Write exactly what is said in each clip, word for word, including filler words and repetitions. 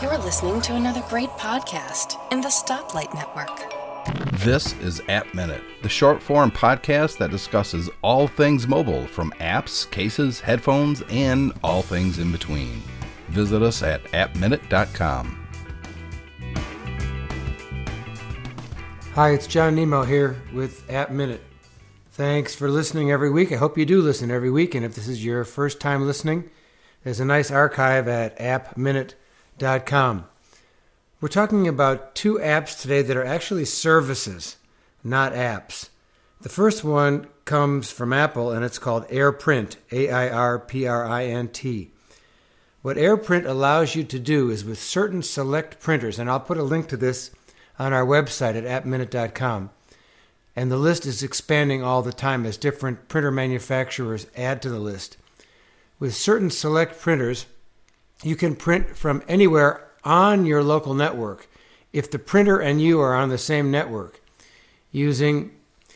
You're listening to another great podcast in the Stoplight Network. This is App Minute, the short-form podcast that discusses all things mobile, from apps, cases, headphones, and all things in between. Visit us at app minute dot com. Hi, it's John Nemo here with App Minute. Thanks for listening every week. I hope you do listen every week, and if this is your first time listening, there's a nice archive at app minute dot com. We're talking about two apps today that are actually services, not apps. The first one comes from Apple, and it's called AirPrint, A I R P R I N T. What AirPrint allows you to do is with certain select printers, and I'll put a link to this on our website at app minute dot com, and the list is expanding all the time as different printer manufacturers add to the list. With certain select printers, you can print from anywhere on your local network if the printer and you are on the same network using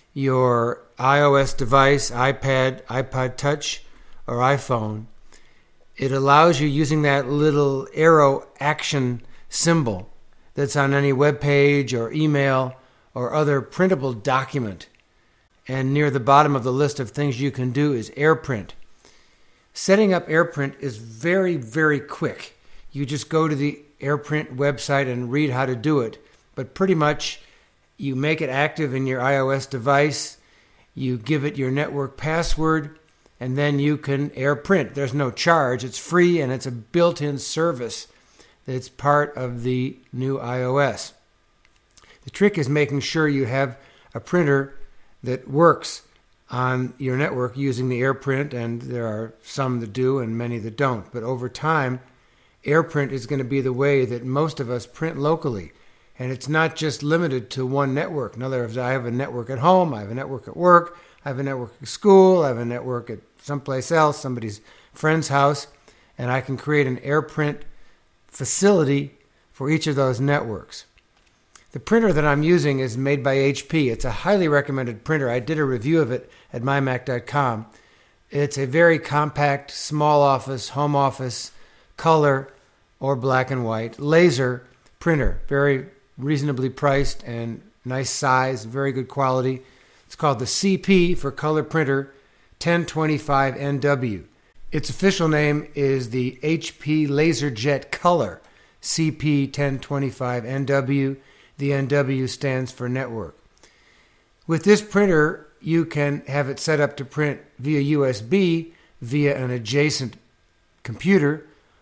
your iOS device, iPad, iPod Touch, or iPhone. It allows you, using that little arrow action symbol that's on any web page or email or other printable document. And near the bottom of the list of things you can do is AirPrint. Setting up AirPrint is very, very quick. You just go to the AirPrint website and read how to do it. But pretty much you make it active in your iOS device, you give it your network password, and then you can AirPrint. There's no charge. It's free, and it's a built-in service that's part of the new iOS. The trick is making sure you have a printer that works on your network using the AirPrint, and there are some that do and many that don't. But over time, AirPrint is going to be the way that most of us print locally. And it's not just limited to one network. In other words, I have a network at home, I have a network at work, I have a network at school, I have a network at someplace else, somebody's friend's house, and I can create an AirPrint facility for each of those networks. The printer that I'm using is made by H P. It's a highly recommended printer. I did a review of it at my mac dot com. It's a very compact, small office, home office, color or black and white laser printer. Very reasonably priced and nice size, very good quality. It's called the C P for Color Printer ten twenty-five N W. Its official name is the H P LaserJet Color C P ten twenty-five N W. The N W stands for network. With this printer, you can have it set up to print via U S B, via an adjacent computer,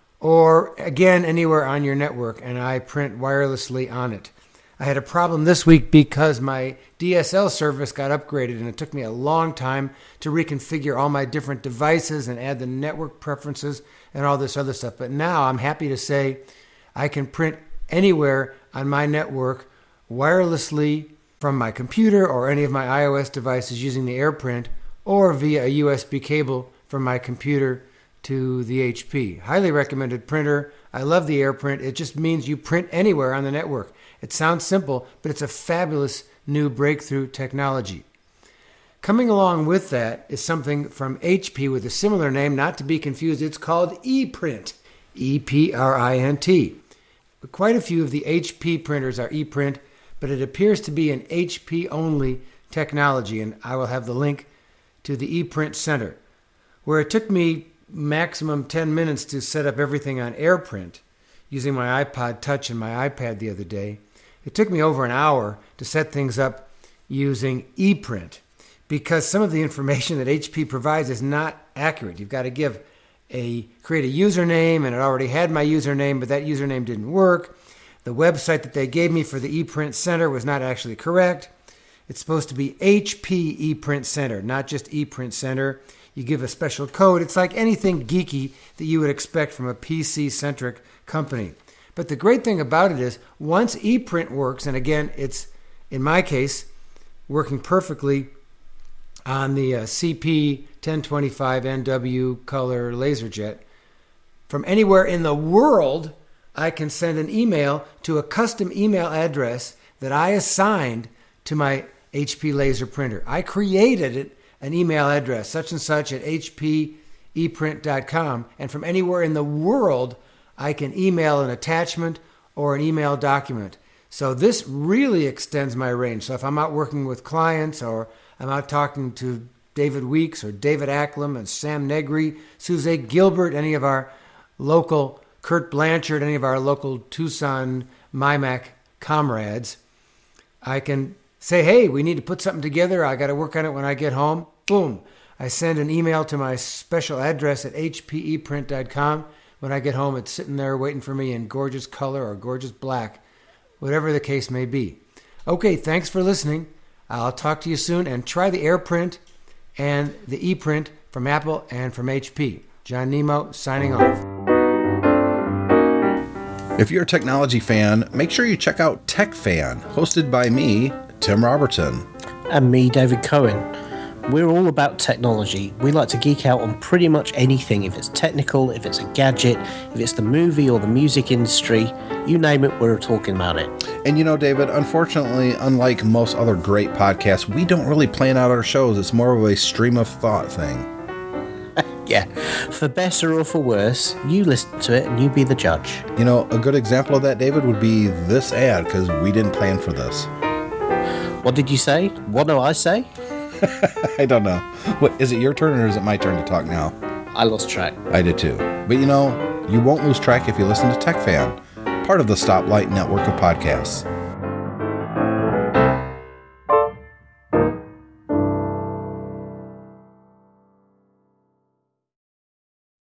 or again, anywhere on your network, and I print wirelessly on it. I had a problem this week because my D S L service got upgraded, and it took me a long time to reconfigure all my different devices and add the network preferences and all this other stuff. But now I'm happy to say I can print anywhere on my network wirelessly from my computer or any of my iOS devices using the AirPrint, or via a U S B cable from my computer to the H P. Highly recommended printer. I love the AirPrint. It just means you print anywhere on the network. It sounds simple, but it's a fabulous new breakthrough technology. Coming along with that is something from H P with a similar name, not to be confused. It's called ePrint, E P R I N T. Quite a few of the H P printers are ePrint, but it appears to be an H P-only technology, and I will have the link to the ePrint Center, where it took me maximum ten minutes to set up everything on AirPrint using my iPod Touch and my iPad the other day. It took me over an hour to set things up using ePrint because some of the information that H P provides is not accurate. You've got to give a create a username, and it already had my username, but that username didn't work. The website that they gave me for the ePrint Center was not actually correct. It's supposed to be H P ePrint Center, not just ePrint Center. You give a special code. It's like anything geeky that you would expect from a P C-centric company. But the great thing about it is once ePrint works, and again, it's, in my case, working perfectly on the uh, C P ten twenty-five N W Color LaserJet, from anywhere in the world, I can send an email to a custom email address that I assigned to my H P laser printer. I created it, an email address, such and such at h p e print dot com, and from anywhere in the world, I can email an attachment or an email document. So this really extends my range. So if I'm out working with clients, or I'm out talking to David Weeks or David Acklam and Sam Negri, Suze Gilbert, any of our local, Kurt Blanchard, any of our local Tucson M I M A C comrades, I can say, hey, we need to put something together. I got to work on it when I get home. Boom. I send an email to my special address at h p e print dot com. When I get home, it's sitting there waiting for me in gorgeous color or gorgeous black, whatever the case may be. Okay, thanks for listening. I'll talk to you soon, and try the AirPrint and the ePrint from Apple and from H P. John Nemo signing off. If you're a technology fan, make sure you check out Tech Fan, hosted by me, Tim Robertson. And me, David Cohen. We're all about technology. We like to geek out on pretty much anything. If it's technical, if it's a gadget, if it's the movie or the music industry, you name it, we're talking about it. And you know, David, unfortunately, unlike most other great podcasts, we don't really plan out our shows. It's more of a stream of thought thing. Yeah, for better or for worse, you listen to it and you be the judge. You know, a good example of that, David, would be this ad, because we didn't plan for this. What did you say? What do I say? I don't know. What, is it your turn or is it my turn to talk now? I lost track. I did too. But you know, you won't lose track if you listen to Tech Fan, part of the Stoplight network of podcasts.